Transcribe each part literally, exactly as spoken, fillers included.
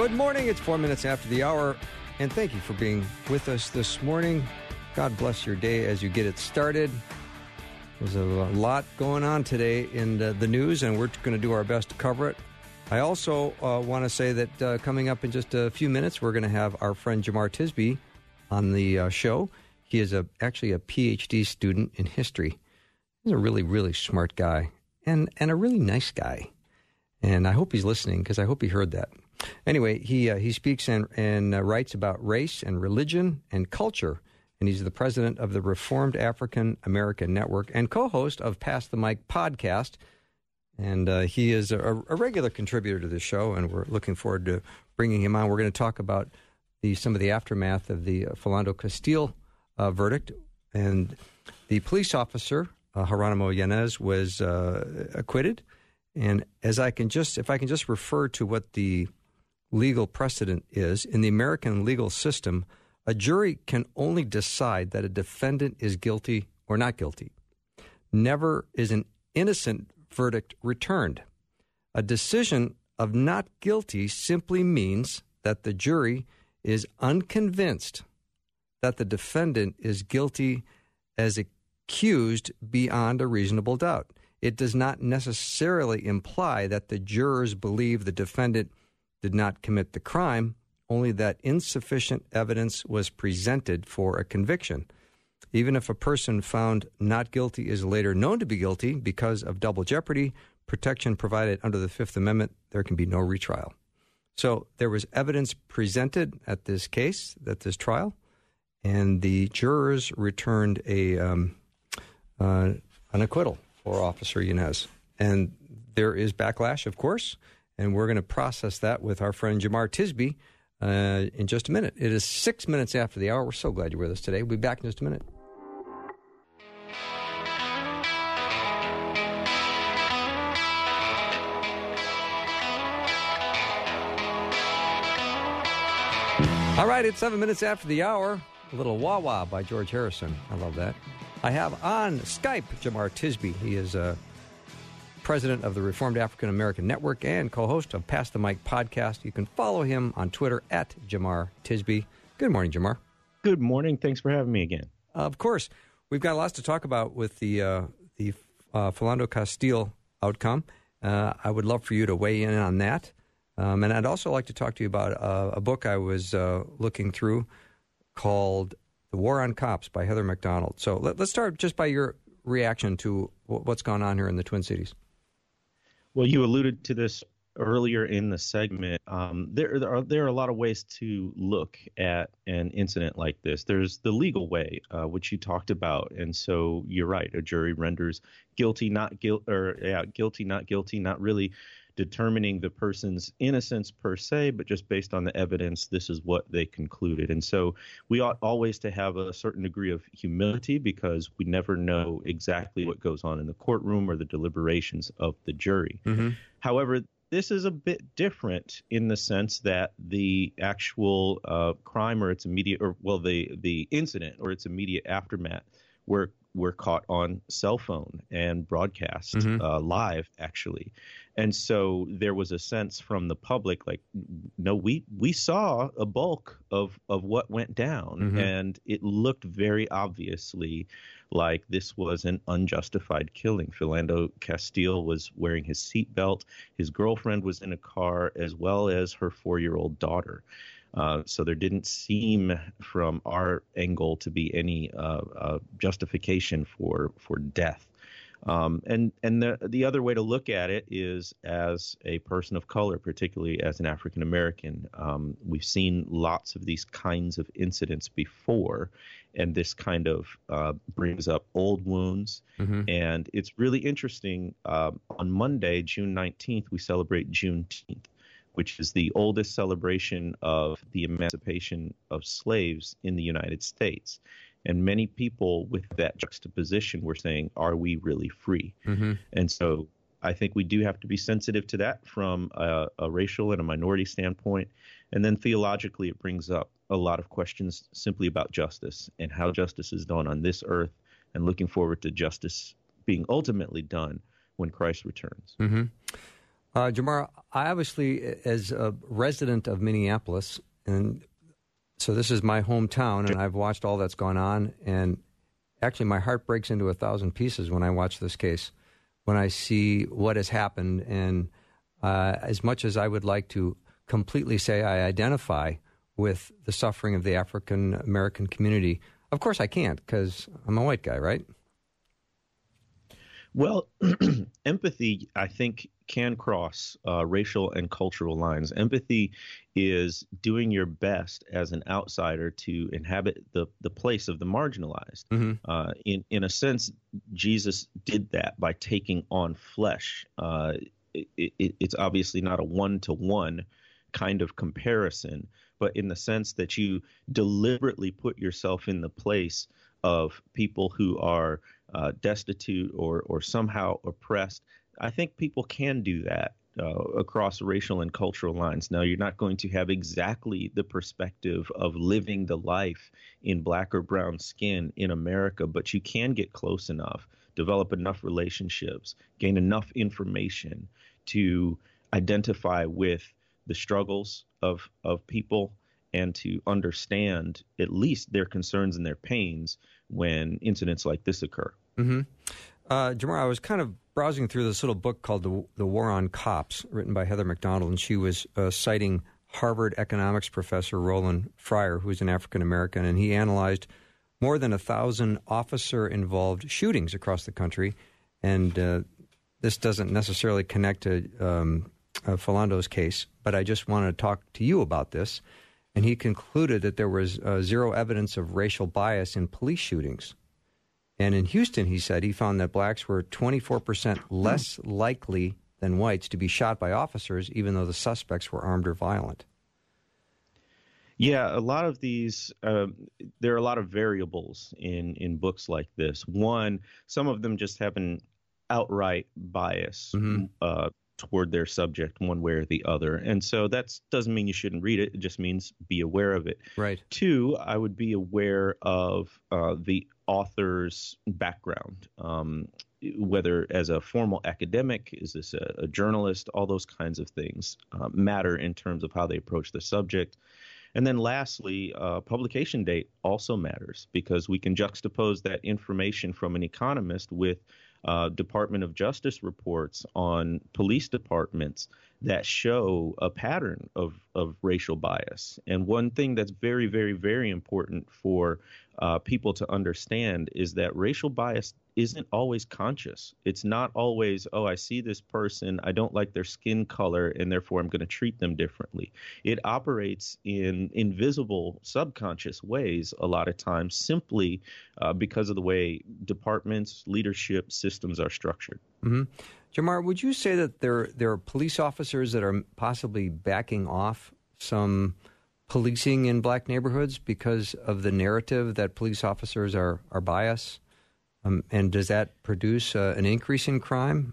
Good morning. It's four minutes after the hour, and thank you for being with us this morning. God bless your day as you get it started. There's a lot going on today in the, the news, and we're going to do our best to cover it. I also uh, want to say that uh, coming up in just a few minutes, we're going to have our friend Jemar Tisby on the uh, show. He is a, actually a P H D student in history. He's a really, really smart guy and, and a really nice guy. And I hope he's listening because I hope he heard that. Anyway, he uh, he speaks and, and uh, writes about race and religion and culture, and he's the president of the Reformed African American Network and co-host of Pass the Mic podcast. And uh, he is a, a regular contributor to the show, and we're looking forward to bringing him on. We're going to talk about the some of the aftermath of the uh, Philando Castile uh, verdict, and the police officer uh, Geronimo Yanez was uh, acquitted. And as I can just, if I can just refer to what the legal precedent is, in the American legal system, a jury can only decide that a defendant is guilty or not guilty. Never is an innocent verdict returned. A decision of not guilty simply means that the jury is unconvinced that the defendant is guilty as accused beyond a reasonable doubt. It does not necessarily imply that the jurors believe the defendant did not commit the crime, only that insufficient evidence was presented for a conviction. Even if a person found not guilty is later known to be guilty because of double jeopardy, protection provided under the Fifth Amendment, there can be no retrial. So there was evidence presented at this case, at this trial, and the jurors returned a um, uh, an acquittal for Officer Yanez. And there is backlash, of course, and we're going to process that with our friend Jemar Tisby uh, in just a minute. It is six minutes after the hour. We're so glad you're with us today. We'll be back in just a minute. All right, it's seven minutes after the hour. A little Wah Wah by George Harrison. I love that. I have on Skype Jemar Tisby. He is uh, president of the Reformed African American Network and co-host of Pass the Mic podcast. You can follow him on Twitter at Jemar Tisby. Good morning, Jemar. Good morning. Thanks for having me again. Uh, of course. We've got lots to talk about with the uh, the uh, Philando Castile outcome. Uh, I would love for you to weigh in on that. Um, and I'd also like to talk to you about uh, a book I was uh, looking through called The War on Cops by Heather McDonald. So let, let's start just by your reaction to w- what's gone on here in the Twin Cities. Well, you alluded to this earlier in the segment. Um, there, there, are, there are a lot of ways to look at an incident like this. There's the legal way, uh, which you talked about. And so you're right. A jury renders guilty, not guilt, or yeah, guilty, not guilty, not really determining the person's innocence per se, but just based on the evidence, this is what they concluded. And so we ought always to have a certain degree of humility because we never know exactly what goes on in the courtroom or the deliberations of the jury. Mm-hmm. However, this is a bit different in the sense that the actual uh, crime or its immediate, or well, the the incident or its immediate aftermath were were caught on cell phone and broadcast mm-hmm. uh, live, actually. And so there was a sense from the public, like, no, we we saw a bulk of, of what went down. Mm-hmm. And it looked very obviously like this was an unjustified killing. Philando Castile was wearing his seatbelt. His girlfriend was in a car, as well as her four-year-old daughter. Uh, so there didn't seem from our angle to be any uh, uh, justification for for death. Um, and and the the other way to look at it is as a person of color, particularly as an African American. Um, we've seen lots of these kinds of incidents before, and this kind of uh, brings up old wounds. Mm-hmm. And it's really interesting. Uh, on Monday, June nineteenth, we celebrate Juneteenth, which is the oldest celebration of the emancipation of slaves in the United States. And many people with that juxtaposition were saying, are we really free? Mm-hmm. And so I think we do have to be sensitive to that from a, a racial and a minority standpoint. And then theologically, it brings up a lot of questions simply about justice and how justice is done on this earth, and looking forward to justice being ultimately done when Christ returns. Mm-hmm. Uh, Jamar, I obviously, as a resident of Minneapolis, and so this is my hometown, and I've watched all that's gone on, and actually my heart breaks into a thousand pieces when I watch this case, when I see what has happened, and uh, as much as I would like to completely say I identify with the suffering of the African-American community, of course I can't, because I'm a white guy, right? Well, empathy, I think, can cross uh, racial and cultural lines. Empathy is doing your best as an outsider to inhabit the, the place of the marginalized. Mm-hmm. Uh, in, in a sense, Jesus did that by taking on flesh. Uh, it, it, it's obviously not a one-to-one kind of comparison, but in the sense that you deliberately put yourself in the place of people who are uh, destitute or or somehow oppressed. I think people can do that uh, across racial and cultural lines. Now, you're not going to have exactly the perspective of living the life in black or brown skin in America, but you can get close enough, develop enough relationships, gain enough information to identify with the struggles of of people and to understand at least their concerns and their pains when incidents like this occur. Mm-hmm. Uh, Jamar, I was kind of browsing through this little book called The, the War on Cops, written by Heather McDonald, and she was uh, citing Harvard economics professor Roland Fryer, who's an African-American, and he analyzed more than a thousand officer-involved shootings across the country, and uh, this doesn't necessarily connect to um, uh, Philando's case, but I just wanted to talk to you about this. And he concluded that there was uh, zero evidence of racial bias in police shootings. And in Houston, he said, he found that blacks were twenty-four percent less likely than whites to be shot by officers, even though the suspects were armed or violent. Yeah, a lot of these, uh, there are a lot of variables in, in books like this. One, some of them just have an outright bias mm-hmm. uh, toward their subject one way or the other. And so that doesn't mean you shouldn't read it. It just means be aware of it. Right. Two, I would be aware of uh, the author's background, um, whether as a formal academic, is this a, a journalist, all those kinds of things uh, matter in terms of how they approach the subject. And then lastly, uh, publication date also matters because we can juxtapose that information from an economist with Uh, Department of Justice reports on police departments that show a pattern of, of racial bias. And one thing that's very, very, very important for uh, people to understand is that racial bias isn't always conscious. It's not always, oh, I see this person, I don't like their skin color, and therefore I'm going to treat them differently. It operates in invisible, subconscious ways a lot of times simply uh, because of the way departments, leadership, systems are structured. Mm-hmm. Jamar, would you say that there there are police officers that are possibly backing off some policing in black neighborhoods because of the narrative that police officers are, are biased? Um, and does that produce uh, an increase in crime?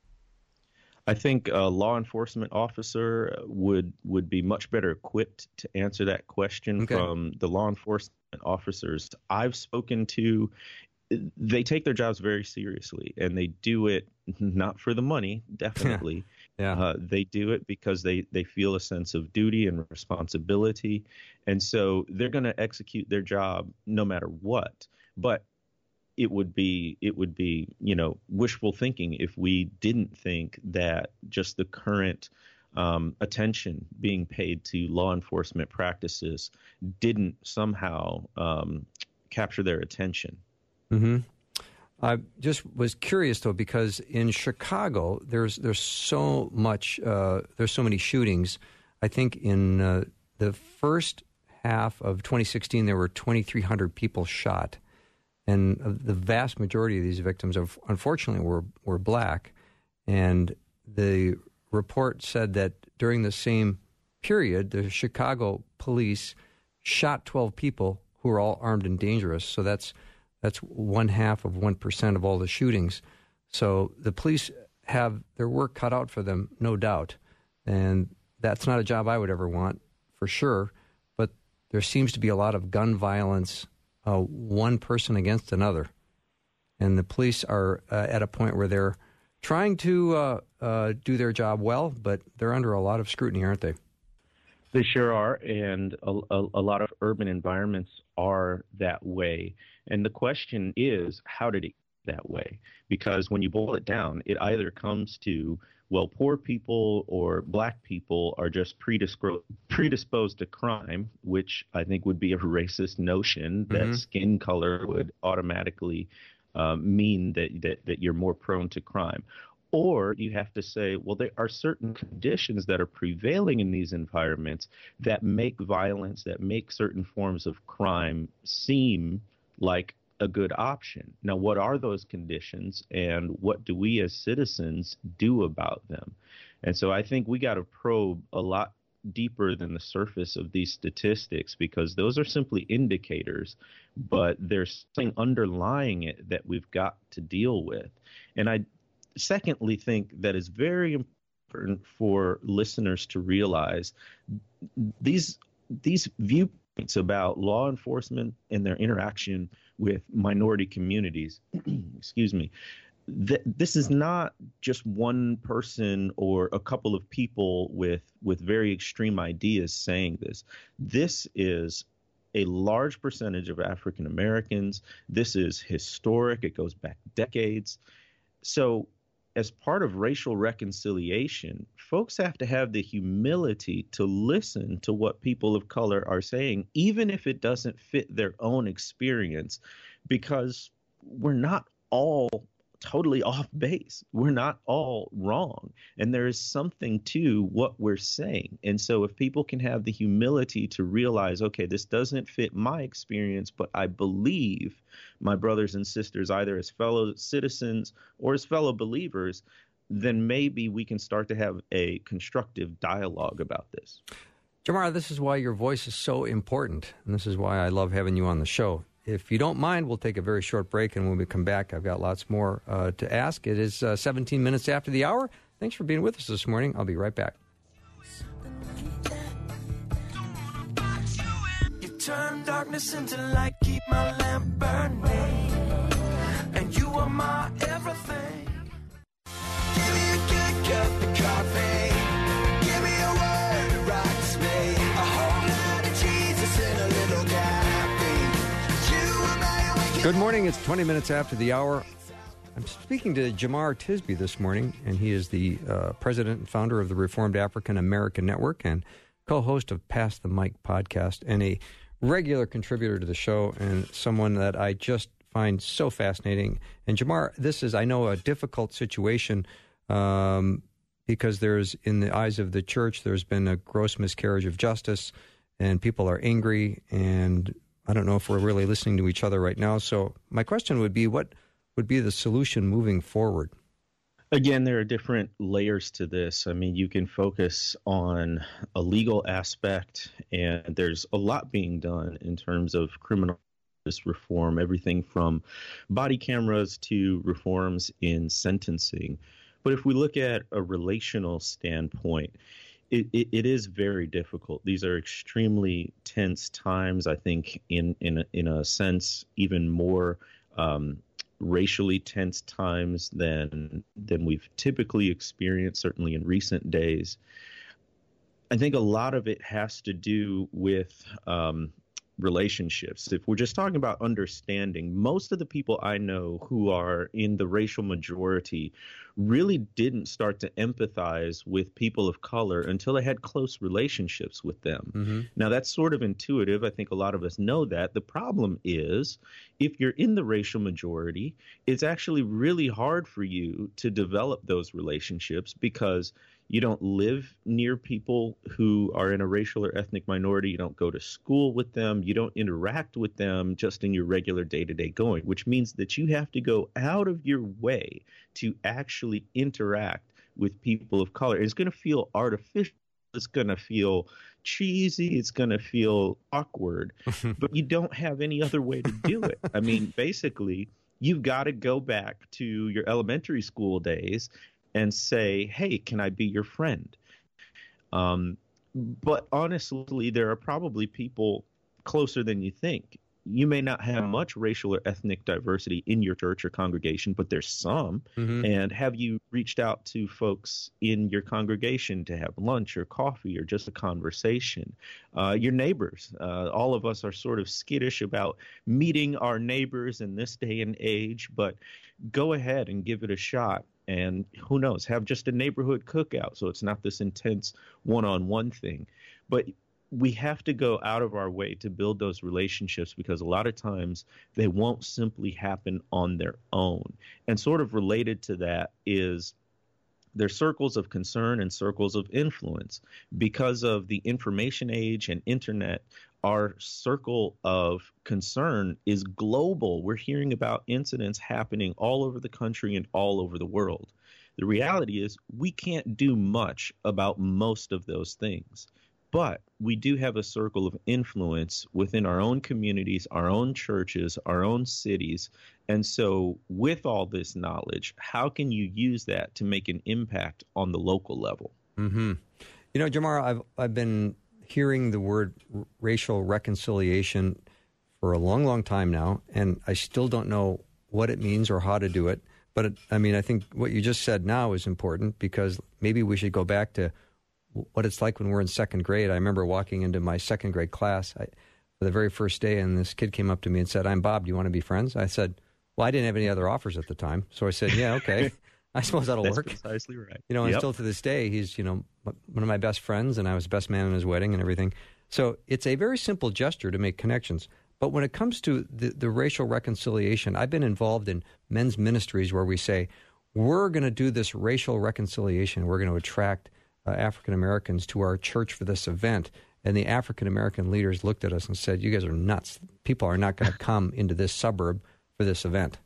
I think a law enforcement officer would would be much better equipped to answer that question okay. from the law enforcement officers I've spoken to. They take their jobs very seriously, and they do it not for the money, definitely. yeah. Uh, they do it because they, they feel a sense of duty and responsibility, and so they're going to execute their job no matter what. But it would be it would be you know wishful thinking if we didn't think that just the current um, attention being paid to law enforcement practices didn't somehow um, capture their attention. Mm-hmm. I just was curious though, because in Chicago there's there's so much uh, there's so many shootings. I think in uh, the first half of twenty sixteen there were twenty-three hundred people shot, and the vast majority of these victims, of unfortunately, were were black. And the report said that during the same period, the Chicago police shot twelve people who were all armed and dangerous. So that's That's one half of one percent of all the shootings. So the police have their work cut out for them, no doubt. And that's not a job I would ever want, for sure. But there seems to be a lot of gun violence, uh, one person against another. And the police are uh, at a point where they're trying to uh, uh, do their job well, but they're under a lot of scrutiny, aren't they? They sure are, and a, a, a lot of urban environments are that way. And the question is, how did it get that way? Because when you boil it down, it either comes to, well, poor people or black people are just predispo- predisposed to crime, which I think would be a racist notion that mm-hmm. skin color would automatically um, mean that, that that you're more prone to crime. Or you have to say, well, there are certain conditions that are prevailing in these environments that make violence, that make certain forms of crime seem like a good option. Now, what are those conditions, and what do we as citizens do about them? And so I think we got to probe a lot deeper than the surface of these statistics, because those are simply indicators, but there's something underlying it that we've got to deal with. And I secondly think that it's very important for listeners to realize these these viewpoints about law enforcement and their interaction with minority communities, excuse me, th- this is not just one person or a couple of people with with very extreme ideas saying this. This is a large percentage of African Americans. This is historic. It goes back decades. So as part of racial reconciliation, folks have to have the humility to listen to what people of color are saying, even if it doesn't fit their own experience, because we're not all totally off base. We're not all wrong. And there is something to what we're saying. And so if people can have the humility to realize, okay, this doesn't fit my experience, but I believe my brothers and sisters, either as fellow citizens or as fellow believers, then maybe we can start to have a constructive dialogue about this. Jamar, this is why your voice is so important, and this is why I love having you on the show. If you don't mind, we'll take a very short break, and when we come back, I've got lots more uh, to ask. It is uh, seventeen minutes after the hour. Thanks for being with us this morning. I'll be right back. You turn darkness into light, keep my lamp burning, and you are my everything. Give me a good cup of coffee, give me a word that rocks me, a whole lot of Jesus in a little coffee. Good morning. It's twenty minutes after the hour. I'm speaking to Jemar Tisby this morning, and he is the uh, president and founder of the Reformed African American Network and co-host of Pass the Mic podcast, and a regular contributor to the show, and someone that I just find so fascinating. And Jemar, this is, I know, a difficult situation um, because there's, in the eyes of the church, there's been a gross miscarriage of justice, and people are angry, and I don't know if we're really listening to each other right now. So my question would be, what would be the solution moving forward? Again, there are different layers to this. I mean, you can focus on a legal aspect, and there's a lot being done in terms of criminal justice reform, everything from body cameras to reforms in sentencing. But if we look at a relational standpoint, It, it, it is very difficult. These are extremely tense times. I think in in a, in a sense, even more um, racially tense times than than we've typically experienced, certainly in recent days. I think a lot of it has to do with um, relationships. If we're just talking about understanding, most of the people I know who are in the racial majority really didn't start to empathize with people of color until they had close relationships with them. Mm-hmm. Now, that's sort of intuitive. I think a lot of us know that. The problem is, if you're in the racial majority, it's actually really hard for you to develop those relationships because you don't live near people who are in a racial or ethnic minority. You don't go to school with them. You don't interact with them just in your regular day-to-day going, which means that you have to go out of your way to actually interact with people of color. It's going to feel artificial. It's going to feel cheesy. It's going to feel awkward, but you don't have any other way to do it. I mean, basically, you've got to go back to your elementary school days and say, hey, can I be your friend? Um, but honestly, there are probably people closer than you think you may not have much racial or ethnic diversity in your church or congregation, but there's some. Mm-hmm. And have you reached out to folks in your congregation to have lunch or coffee or just a conversation? Uh, your neighbors, uh, all of us are sort of skittish about meeting our neighbors in this day and age, but go ahead and give it a shot. And who knows, have just a neighborhood cookout so it's not this intense one-on-one thing. But we have to go out of our way to build those relationships, because a lot of times they won't simply happen on their own. And sort of related to that is there's circles of concern and circles of influence. Because of the information age and internet, our circle of concern is global. We're hearing about incidents happening all over the country and all over the world. The reality is we can't do much about most of those things. But we do have a circle of influence within our own communities, our own churches, our own cities. And so with all this knowledge, how can you use that to make an impact on the local level? Mm-hmm. You know, Jamar, I've, I've been hearing the word r- racial reconciliation for a long, long time now, and I still don't know what it means or how to do it. But, it, I mean, I think what you just said now is important, because maybe we should go back to what it's like when we're in second grade. I remember walking into my second grade class I, for the very first day, and this kid came up to me and said, "I'm Bob. Do you want to be friends?" I said, well, I didn't have any other offers at the time. So I said, yeah, okay. I suppose that'll That's work. Precisely right. You know, and yep. still to this day, he's, you know, one of my best friends, and I was best man in his wedding and everything. So it's a very simple gesture to make connections. But when it comes to the, the racial reconciliation, I've been involved in men's ministries where we say, we're going to do this racial reconciliation. We're going to attract Uh, African Americans to our church for this event. And the African American leaders looked at us and said, you guys are nuts. People are not going to come into this suburb for this event.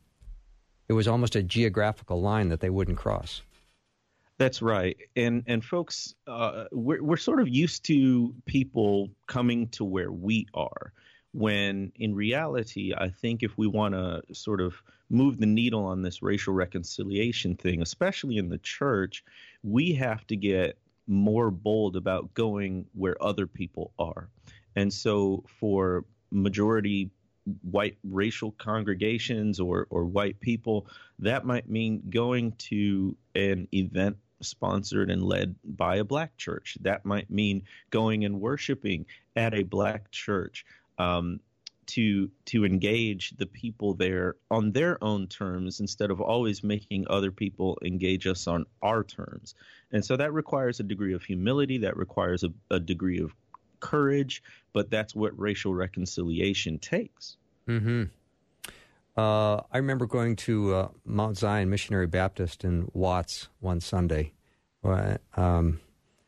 It was almost a geographical line that they wouldn't cross. That's right. And and folks, uh, we're, we're sort of used to people coming to where we are, when in reality, I think if we want to sort of move the needle on this racial reconciliation thing, especially in the church, we have to get more bold about going where other people are. And so for majority white racial congregations or, or white people, that might mean going to an event sponsored and led by a black church. That might mean going and worshiping at a black church, um, to to engage the people there on their own terms instead of always making other people engage us on our terms. And so that requires a degree of humility, that requires a, a degree of courage, but that's what racial reconciliation takes. Mm-hmm. Uh, I remember going to uh, Mount Zion Missionary Baptist in Watts one Sunday uh, um,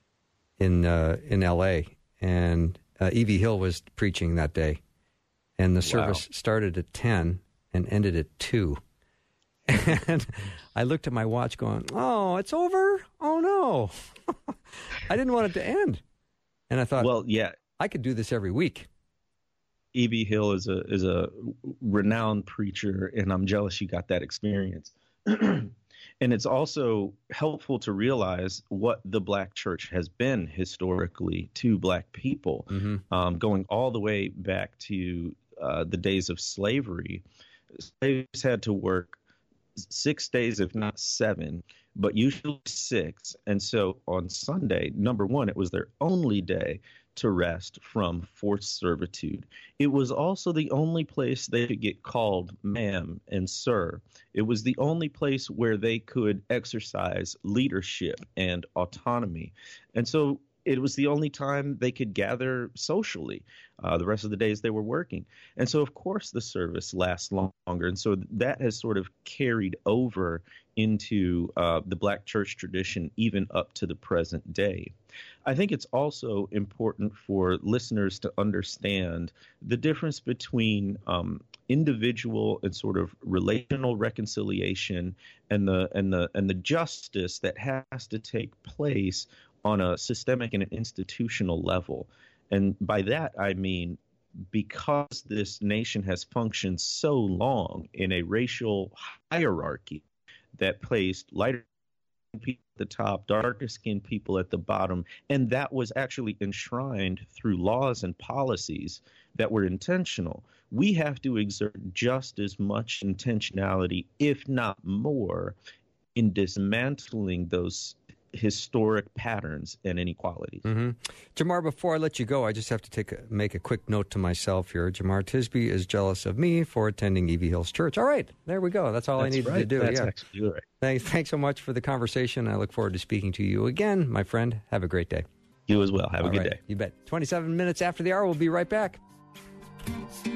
in uh, in L A, and uh, Evie Hill was preaching that day. And the service wow. started at ten and ended at two. And I looked at my watch going, oh, it's over? Oh, no. I didn't want it to end. And I thought, well, yeah, I could do this every week. Evie Hill is a is a renowned preacher, and I'm jealous you got that experience. And it's also helpful to realize what the black church has been historically to black people, mm-hmm. um, going all the way back to uh, the days of slavery. Slaves had to work six days, if not seven, but usually six. And so on Sunday, number one, it was their only day to rest from forced servitude. It was also the only place they could get called ma'am and sir. It was the only place where they could exercise leadership and autonomy. And so it was the only time they could gather socially. Uh, the rest of the days they were working. And so, of course, the service lasts longer. And so that has sort of carried over into uh, the black church tradition, even up to the present day. I think it's also important for listeners to understand the difference between um, individual and sort of relational reconciliation and the and the and the justice that has to take place on a systemic and an institutional level. And by that, I mean, because this nation has functioned so long in a racial hierarchy that placed lighter people at the top, darker skinned people at the bottom. And that was actually enshrined through laws and policies that were intentional. We have to exert just as much intentionality, if not more, in dismantling those historic patterns and inequalities. Mm-hmm. Jamar, before I let you go, I just have to take a, make a quick note to myself here. Jamar Tisby is jealous of me for attending Evie Hills Church. All right, there we go. That's all That's I needed right. to do. That's yeah. actually right. Thanks, thanks so much for the conversation. I look forward to speaking to you again, my friend. Have a great day. You as well. Have all a good right. day. You bet. twenty-seven minutes after the hour, we'll be right back.